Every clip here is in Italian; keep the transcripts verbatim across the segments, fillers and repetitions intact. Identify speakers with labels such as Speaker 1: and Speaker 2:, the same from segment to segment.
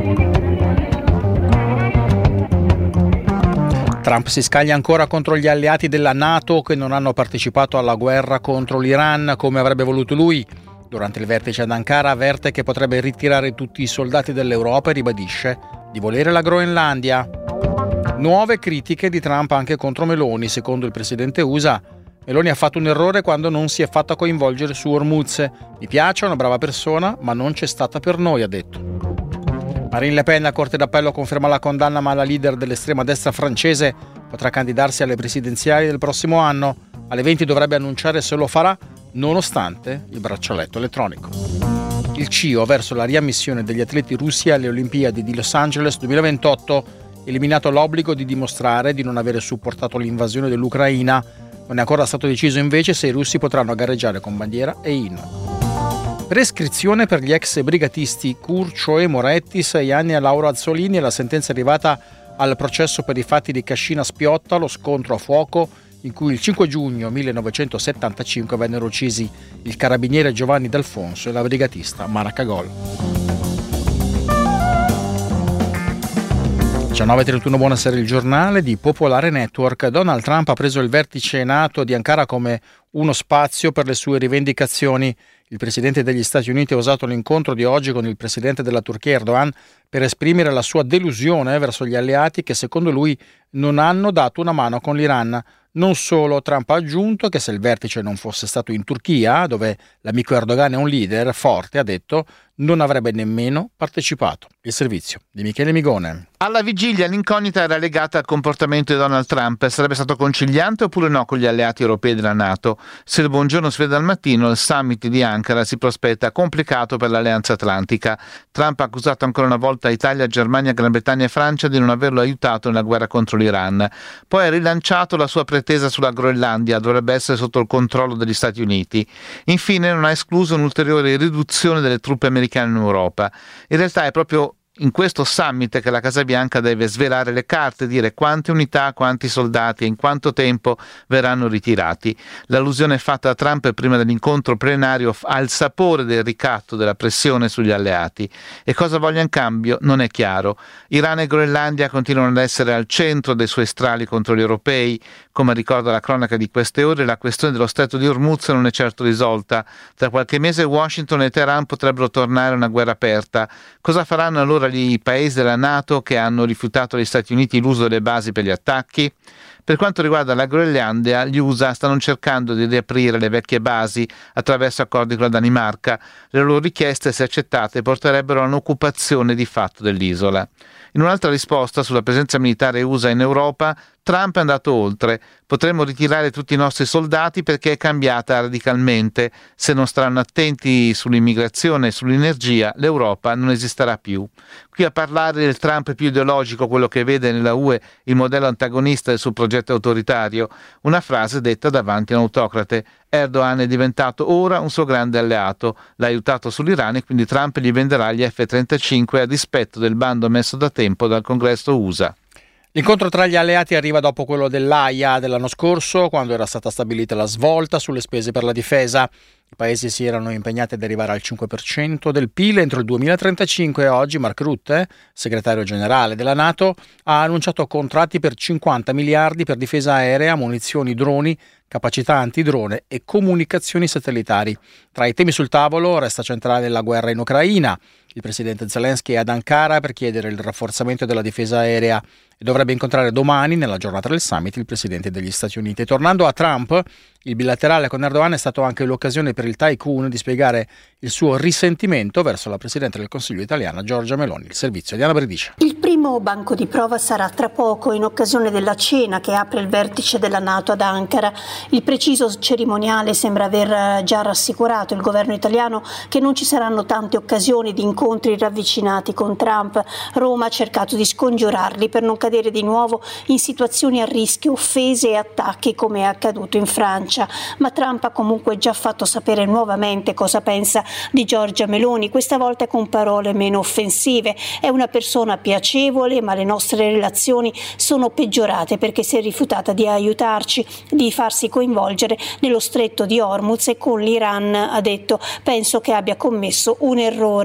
Speaker 1: Trump si scaglia ancora contro gli alleati della NATO che non hanno partecipato alla guerra contro l'Iran come avrebbe voluto lui. Durante il vertice ad Ankara avverte che potrebbe ritirare tutti i soldati dell'Europa e ribadisce di volere la Groenlandia. Nuove critiche di Trump anche contro Meloni. Secondo il presidente U S A, Meloni ha fatto un errore quando non si è fatta coinvolgere su Hormuz. Mi piace, è una brava persona, ma non c'è stata per noi, ha detto. Marine Le Pen, a Corte d'Appello, conferma la condanna, ma la leader dell'estrema destra francese potrà candidarsi alle presidenziali del prossimo anno. Alle venti dovrebbe annunciare se lo farà, nonostante il braccialetto elettronico. Il C I O verso la riammissione degli atleti russi alle Olimpiadi di Los Angeles duemilaventotto, eliminato l'obbligo di dimostrare di non avere supportato l'invasione dell'Ucraina. Non è ancora stato deciso invece se i russi potranno gareggiare con bandiera e inno. Prescrizione per gli ex brigatisti Curcio e Moretti, sei anni a Laura Azzolini, e la sentenza è arrivata al processo per i fatti di Cascina Spiotta, lo scontro a fuoco in cui il cinque giugno millenovecentosettantacinque vennero uccisi il carabiniere Giovanni D'Alfonso e la brigatista Mara Cagol. diciannove e trentuno, buonasera, il giornale di Popolare Network. Donald Trump ha preso il vertice NATO di Ankara come uno spazio per le sue rivendicazioni. Il presidente degli Stati Uniti ha usato l'incontro di oggi con il presidente della Turchia Erdogan per esprimere la sua delusione verso gli alleati che secondo lui non hanno dato una mano con l'Iran. Non solo, Trump ha aggiunto che se il vertice non fosse stato in Turchia, dove l'amico Erdogan è un leader forte, ha detto, non avrebbe nemmeno partecipato. Il servizio di Michele Migone.
Speaker 2: Alla vigilia l'incognita era legata al comportamento di Donald Trump. Sarebbe stato conciliante oppure no con gli alleati europei della NATO? Se il buongiorno si vede al mattino, il summit di Ankara si prospetta complicato per l'Alleanza Atlantica. Trump ha accusato ancora una volta Italia, Germania, Gran Bretagna e Francia di non averlo aiutato nella guerra contro l'Iran. Poi ha rilanciato la sua pretesa sulla Groenlandia, dovrebbe essere sotto il controllo degli Stati Uniti. Infine non ha escluso un'ulteriore riduzione delle truppe americane in Europa. In realtà è proprio in questo summit che la Casa Bianca deve svelare le carte, dire quante unità, quanti soldati e in quanto tempo verranno ritirati. L'allusione fatta da Trump prima dell'incontro plenario ha il sapore del ricatto, della pressione sugli alleati. E cosa voglia in cambio non è chiaro. Iran e Groenlandia continuano ad essere al centro dei suoi strali contro gli europei. Come ricorda la cronaca di queste ore, la questione dello stretto di Hormuz non è certo risolta. Tra qualche mese Washington e Teheran potrebbero tornare a una guerra aperta. Cosa faranno allora i paesi della NATO che hanno rifiutato agli Stati Uniti l'uso delle basi per gli attacchi? Per quanto riguarda la Groenlandia, gli U S A stanno cercando di riaprire le vecchie basi attraverso accordi con la Danimarca. Le loro richieste, se accettate, porterebbero a un'occupazione di fatto dell'isola. In un'altra risposta sulla presenza militare U S A in Europa, Trump è andato oltre. Potremmo ritirare tutti i nostri soldati perché è cambiata radicalmente. Se non staranno attenti sull'immigrazione e sull'energia, l'Europa non esisterà più. Qui a parlare del Trump più ideologico, quello che vede nella U E il modello antagonista del suo progetto autoritario, una frase detta davanti a un autocrate. Erdogan è diventato ora un suo grande alleato, l'ha aiutato sull'Iran e quindi Trump gli venderà gli F trentacinque a dispetto del bando messo da tempo dal Congresso U S A.
Speaker 1: L'incontro tra gli alleati arriva dopo quello dell'Aia dell'anno scorso, quando era stata stabilita la svolta sulle spese per la difesa. I paesi si erano impegnati ad arrivare al cinque per cento del P I L entro il duemilatrentacinque e oggi Mark Rutte, segretario generale della NATO, ha annunciato contratti per cinquanta miliardi per difesa aerea, munizioni, droni, capacità antidrone e comunicazioni satellitari. Tra i temi sul tavolo resta centrale la guerra in Ucraina. Il presidente Zelensky è ad Ankara per chiedere il rafforzamento della difesa aerea e dovrebbe incontrare domani, nella giornata del summit, il presidente degli Stati Uniti. Tornando a Trump, il bilaterale con Erdogan è stato anche l'occasione per il tycoon di spiegare il suo risentimento verso la presidente del Consiglio italiana Giorgia Meloni. Il servizio di Anna Bredice.
Speaker 3: Il primo banco di prova sarà tra poco, in occasione della cena che apre il vertice della NATO ad Ankara. Il preciso cerimoniale sembra aver già rassicurato il governo italiano che non ci saranno tante occasioni di incontri ravvicinati con Trump. Roma ha cercato di scongiurarli per non cadere di nuovo in situazioni a rischio, offese e attacchi come è accaduto in Francia. Ma Trump ha comunque già fatto sapere nuovamente cosa pensa di Giorgia Meloni, questa volta con parole meno offensive. È una persona piacevole, ma le nostre relazioni sono peggiorate perché si è rifiutata di aiutarci, di farsi coinvolgere nello stretto di Hormuz e con l'Iran, ha detto. Penso che abbia commesso un errore e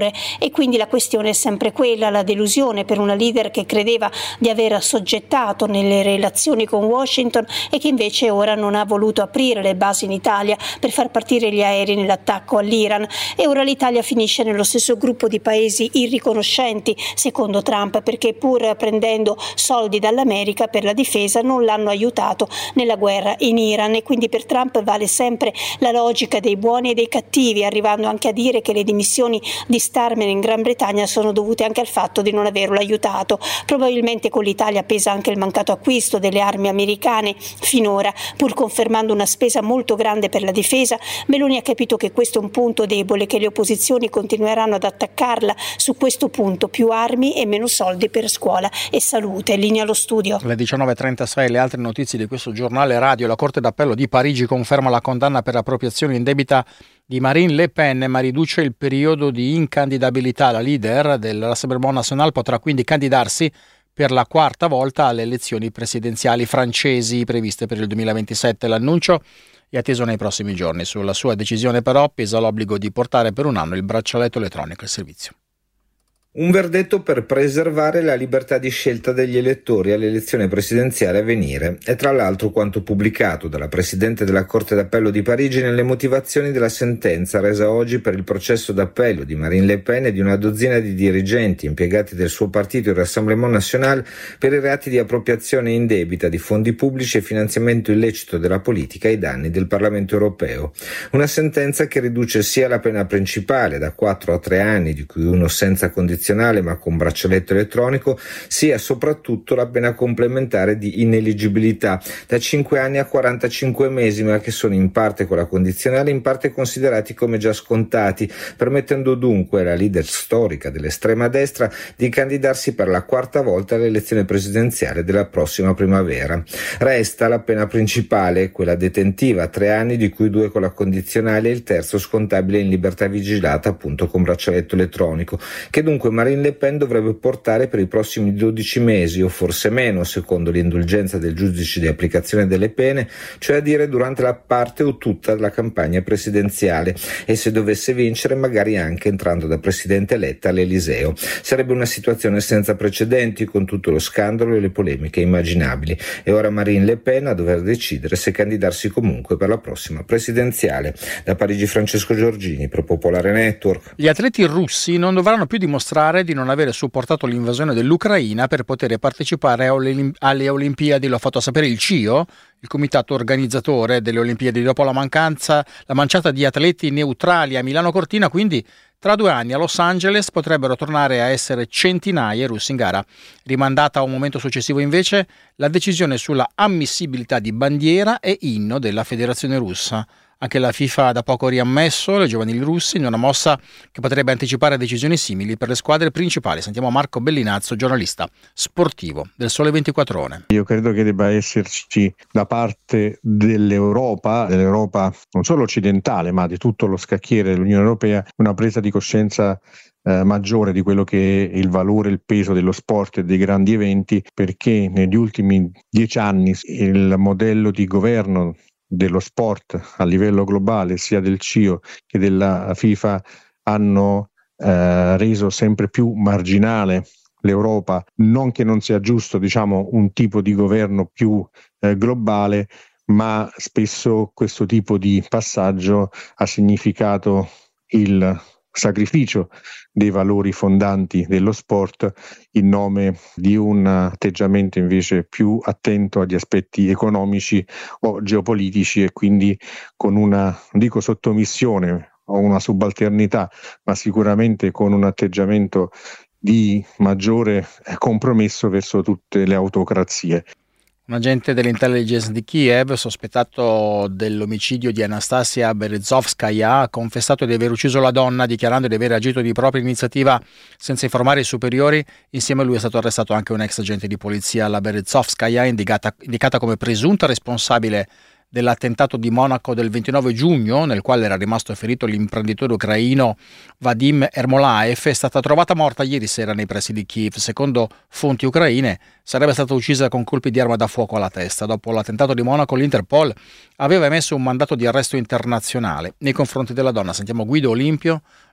Speaker 3: e quindi la questione è sempre quella, la delusione per una leader che credeva di aver assoggettato nelle relazioni con Washington e che invece ora non ha voluto aprire le basi in Italia per far partire gli aerei nell'attacco all'Iran, e ora l'Italia finisce nello stesso gruppo di paesi irriconoscenti secondo Trump, perché pur prendendo soldi dall'America per la difesa non l'hanno aiutato nella guerra in Iran, e quindi per Trump vale sempre la logica dei buoni e dei cattivi, arrivando anche a dire che le dimissioni di Starmer in Gran Bretagna sono dovute anche al fatto di non averlo aiutato. Probabilmente con l'Italia pesa anche il mancato acquisto delle armi americane finora, pur confermando una spesa molto grande per la difesa. Meloni ha capito che questo è un punto debole, che le opposizioni continueranno ad attaccarla su questo punto: più armi e meno soldi per scuola e salute. Linea allo studio.
Speaker 1: Alle diciannove e trentasei le altre notizie di questo giornale radio. La Corte d'Appello di Parigi conferma la condanna per appropriazione indebita di Marine Le Pen, ma riduce il periodo di incandidabilità. La leader del Rassemblement National potrà quindi candidarsi per la quarta volta alle elezioni presidenziali francesi previste per il duemilaventisette. L'annuncio è atteso nei prossimi giorni. Sulla sua decisione però pesa l'obbligo di portare per un anno il braccialetto elettronico al servizio.
Speaker 4: Un verdetto per preservare la libertà di scelta degli elettori all'elezione presidenziale a venire. È tra l'altro quanto pubblicato dalla Presidente della Corte d'Appello di Parigi nelle motivazioni della sentenza resa oggi per il processo d'appello di Marine Le Pen e di una dozzina di dirigenti impiegati del suo partito, il Rassemblement National, per i reati di appropriazione indebita di fondi pubblici e finanziamento illecito della politica ai danni del Parlamento europeo. Una sentenza che riduce sia la pena principale da quattro a tre anni, di cui uno senza condizioni ma con braccialetto elettronico, sia soprattutto la pena complementare di ineligibilità da cinque anni a quarantacinque mesi, ma che sono in parte con la condizionale, in parte considerati come già scontati, permettendo dunque alla leader storica dell'estrema destra di candidarsi per la quarta volta all'elezione presidenziale della prossima primavera. Resta la pena principale, quella detentiva, tre anni, di cui due con la condizionale e il terzo scontabile in libertà vigilata, appunto con braccialetto elettronico, che dunque Marine Le Pen dovrebbe portare per i prossimi dodici mesi, o forse meno, secondo l'indulgenza del giudice di applicazione delle pene, cioè a dire durante la parte o tutta della campagna presidenziale, e se dovesse vincere magari anche entrando da presidente eletta all'Eliseo. Sarebbe una situazione senza precedenti, con tutto lo scandalo e le polemiche immaginabili. E ora Marine Le Pen a dover decidere se candidarsi comunque per la prossima presidenziale. Da Parigi Francesco Giorgini, per Popolare Network.
Speaker 1: Gli atleti russi non dovranno più dimostrare di non avere supportato l'invasione dell'Ucraina per poter partecipare alle Olimpiadi. Lo ha fatto sapere il C I O, il comitato organizzatore delle Olimpiadi, dopo la mancanza, la manciata di atleti neutrali a Milano Cortina. Quindi tra due anni a Los Angeles potrebbero tornare a essere centinaia i russi in gara. Rimandata a un momento successivo invece la decisione sulla ammissibilità di bandiera e inno della Federazione Russa. Anche la FIFA ha da poco riammesso le giovanili russi in una mossa che potrebbe anticipare decisioni simili per le squadre principali. Sentiamo Marco Bellinazzo, giornalista sportivo del Sole ventiquattro Ore.
Speaker 5: Io credo che debba esserci da parte dell'Europa, dell'Europa non solo occidentale ma di tutto lo scacchiere dell'Unione Europea, una presa di coscienza Eh, maggiore di quello che è il valore e il peso dello sport e dei grandi eventi, perché negli ultimi dieci anni il modello di governo dello sport a livello globale, sia del C I O che della FIFA, hanno eh, reso sempre più marginale l'Europa. Non che non sia giusto, diciamo, un tipo di governo più eh, globale, ma spesso questo tipo di passaggio ha significato il sacrificio dei valori fondanti dello sport in nome di un atteggiamento invece più attento agli aspetti economici o geopolitici, e quindi con una, non dico sottomissione o una subalternità, ma sicuramente con un atteggiamento di maggiore compromesso verso tutte le autocrazie.
Speaker 1: Un agente dell'intelligence di Kiev, sospettato dell'omicidio di Anastasia Berezovskaya, ha confessato di aver ucciso la donna, dichiarando di aver agito di propria iniziativa senza informare i superiori. Insieme a lui è stato arrestato anche un ex agente di polizia. La Berezovskaya, indicata, indicata come presunta responsabile dell'attentato di Monaco del ventinove giugno, nel quale era rimasto ferito l'imprenditore ucraino Vadim Ermolaev, è stata trovata morta ieri sera nei pressi di Kiev. Secondo fonti ucraine sarebbe stata uccisa con colpi di arma da fuoco alla testa. Dopo l'attentato di Monaco, l'Interpol aveva emesso un mandato di arresto internazionale nei confronti della donna. Sentiamo Guido Olimpio,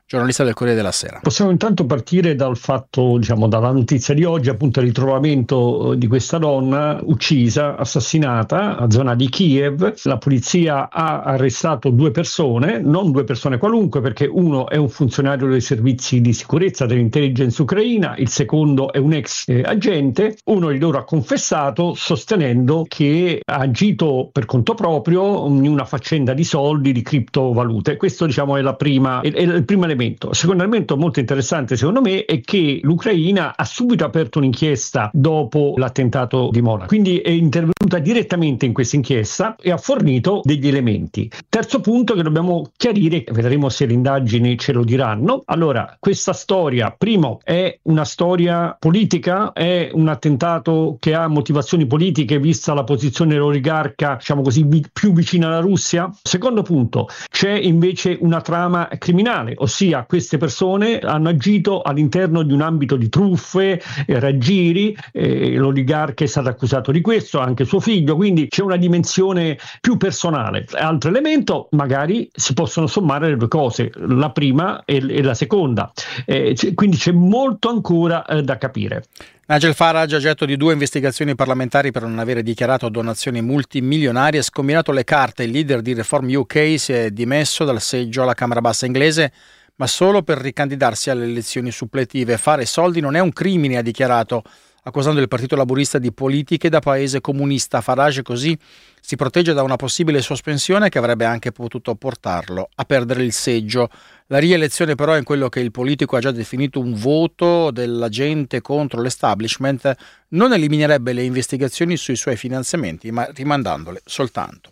Speaker 1: giornalista del Corriere della Sera.
Speaker 6: Possiamo intanto partire dal fatto, diciamo, dalla notizia di oggi, appunto il ritrovamento di questa donna uccisa, assassinata a zona di Kiev. La polizia ha arrestato due persone, non due persone qualunque, perché uno è un funzionario dei servizi di sicurezza dell'intelligence ucraina, il secondo è un ex eh, agente. Uno di loro ha confessato sostenendo che ha agito per conto proprio in una faccenda di soldi, di criptovalute. Questo, diciamo, è la prima, è, è il primo elemento. Il secondo elemento molto interessante secondo me è che l'Ucraina ha subito aperto un'inchiesta dopo l'attentato di Monaco, quindi è intervenuta direttamente in questa inchiesta e ha fornito degli elementi. Terzo punto che dobbiamo chiarire, vedremo se le indagini ce lo diranno. Allora, questa storia, primo, è una storia politica, è un attentato che ha motivazioni politiche vista la posizione dell'oligarca, diciamo così, vi- più vicina alla Russia. Secondo punto, c'è invece una trama criminale, ossia queste persone hanno agito all'interno di un ambito di truffe, eh, raggiri, eh, l'oligarca è stato accusato di questo, anche suo figlio, quindi c'è una dimensione più personale. Altro elemento, magari si possono sommare le due cose, la prima e, e la seconda, eh, c- quindi c'è molto ancora eh, da capire.
Speaker 1: Nigel Farage, oggetto di due investigazioni parlamentari per non avere dichiarato donazioni multimilionarie, scombinato le carte. Il leader di Reform U K si è dimesso dal seggio alla Camera Bassa inglese, ma solo per ricandidarsi alle elezioni suppletive. Fare soldi non è un crimine, ha dichiarato, accusando il Partito Laburista di politiche da paese comunista. Farage così si protegge da una possibile sospensione che avrebbe anche potuto portarlo a perdere il seggio. La rielezione però in quello che il politico ha già definito un voto della gente contro l'establishment non eliminerebbe le investigazioni sui suoi finanziamenti, ma rimandandole soltanto.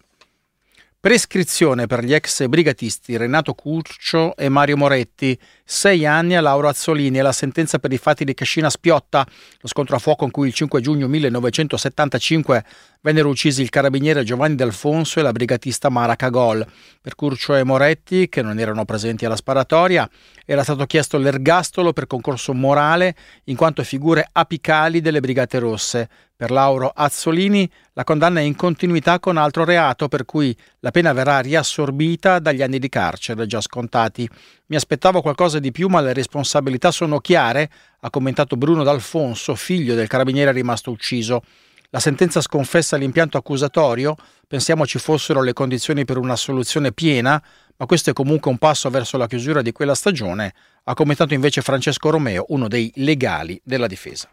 Speaker 1: Prescrizione per gli ex brigatisti Renato Curcio e Mario Moretti, sei anni a Lauro Azzolini e la sentenza per i fatti di Cascina Spiotta, lo scontro a fuoco in cui il cinque giugno millenovecentosettantacinque vennero uccisi il carabiniere Giovanni D'Alfonso e la brigatista Mara Cagol. Per Curcio e Moretti, che non erano presenti alla sparatoria, era stato chiesto l'ergastolo per concorso morale in quanto figure apicali delle Brigate Rosse. Per Lauro Azzolini la condanna è in continuità con altro reato per cui la pena verrà riassorbita dagli anni di carcere già scontati. Mi aspettavo qualcosa di più, ma le responsabilità sono chiare, ha commentato Bruno D'Alfonso, figlio del carabiniere rimasto ucciso. La sentenza sconfessa l'impianto accusatorio, pensiamo ci fossero le condizioni per una soluzione piena, ma questo è comunque un passo verso la chiusura di quella stagione, ha commentato invece Francesco Romeo, uno dei legali della difesa.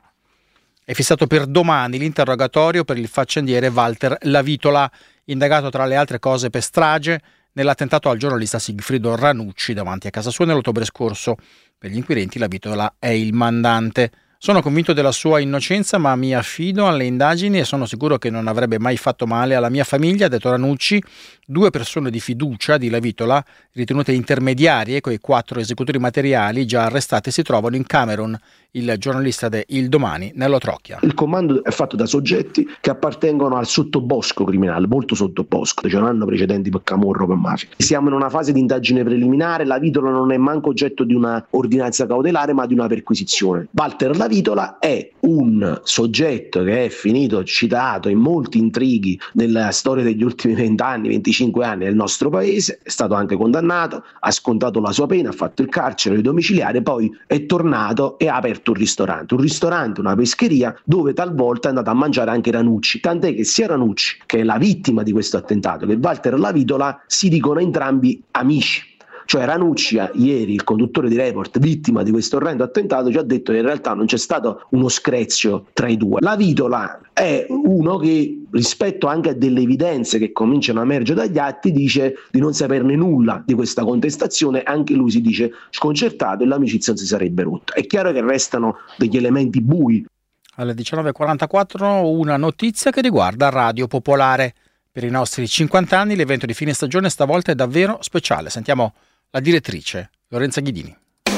Speaker 1: È fissato per domani l'interrogatorio per il faccendiere Walter Lavitola, indagato tra le altre cose per strage nell'attentato al giornalista Sigfrido Ranucci davanti a casa sua nell'ottobre scorso. Per gli inquirenti Lavitola è il mandante. Sono convinto della sua innocenza, ma mi affido alle indagini e sono sicuro che non avrebbe mai fatto male alla mia famiglia, ha detto Ranucci. Due persone di fiducia di Lavitola, ritenute intermediarie coi quattro esecutori materiali già arrestati, si trovano in Camerun. Il giornalista de Il Domani, Nello Trocchia.
Speaker 7: Il comando è fatto da soggetti che appartengono al sottobosco criminale, molto sottobosco, cioè non hanno precedenti per camorro, per mafia. Siamo in una fase di indagine preliminare, Lavitola non è manco oggetto di una ordinanza cautelare ma di una perquisizione. Walter Lavitola è un soggetto che è finito citato in molti intrighi nella storia degli ultimi vent'anni, venticinque anni del nostro paese, è stato anche condannato, ha scontato la sua pena, ha fatto il carcere domiciliare, poi è tornato e ha aperto un ristorante, un ristorante, una pescheria dove talvolta è andato a mangiare anche Ranucci, tant'è che sia Ranucci, che è la vittima di questo attentato, che Walter Lavitola si dicono entrambi amici. Cioè Ranucci, ieri, il conduttore di Report, vittima di questo orrendo attentato, ci ha detto che in realtà non c'è stato uno screzio tra i due. Lavitola è uno che, rispetto anche a delle evidenze che cominciano a emergere dagli atti, dice di non saperne nulla di questa contestazione, anche lui si dice sconcertato e l'amicizia non si sarebbe rotta. È chiaro che restano degli elementi bui.
Speaker 1: Alle diciannove e quarantaquattro una notizia che riguarda Radio Popolare. Per i nostri cinquanta anni l'evento di fine stagione stavolta è davvero speciale. Sentiamo la direttrice Lorenza Ghidini.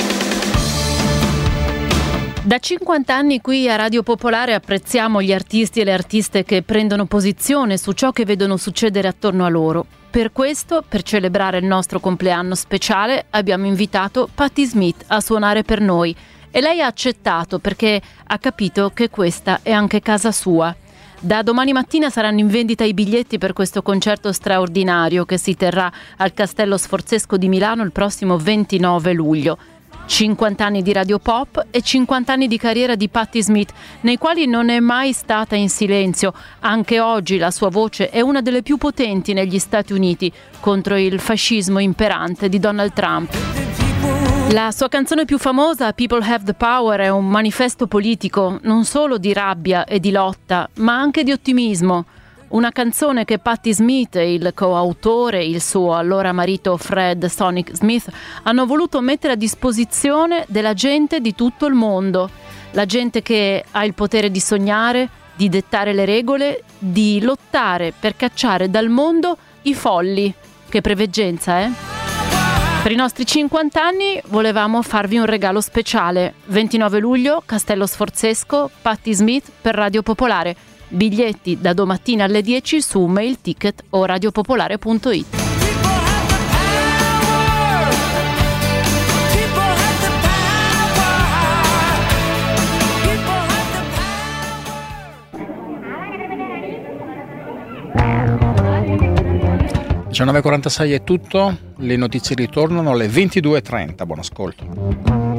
Speaker 8: Da cinquanta anni qui a Radio Popolare apprezziamo gli artisti e le artiste che prendono posizione su ciò che vedono succedere attorno a loro. Per questo, per celebrare il nostro compleanno speciale, abbiamo invitato Patti Smith a suonare per noi e lei ha accettato perché ha capito che questa è anche casa sua. Da domani mattina saranno in vendita i biglietti per questo concerto straordinario che si terrà al Castello Sforzesco di Milano il prossimo ventinove luglio. cinquanta anni di Radio Pop e cinquanta anni di carriera di Patti Smith, nei quali non è mai stata in silenzio. Anche oggi la sua voce è una delle più potenti negli Stati Uniti contro il fascismo imperante di Donald Trump. La sua canzone più famosa, People Have the Power, è un manifesto politico non solo di rabbia e di lotta, ma anche di ottimismo. Una canzone che Patti Smith e il coautore, il suo allora marito Fred Sonic Smith, hanno voluto mettere a disposizione della gente di tutto il mondo. La gente che ha il potere di sognare, di dettare le regole, di lottare per cacciare dal mondo i folli. Che preveggenza, eh? Per i nostri cinquanta anni volevamo farvi un regalo speciale. ventinove luglio, Castello Sforzesco, Patti Smith per Radio Popolare. Biglietti da domattina alle dieci su Mail Ticket o radiopopolare punto it.
Speaker 1: diciannove e quarantasei è tutto, le notizie ritornano alle ventidue e trenta. Buon ascolto.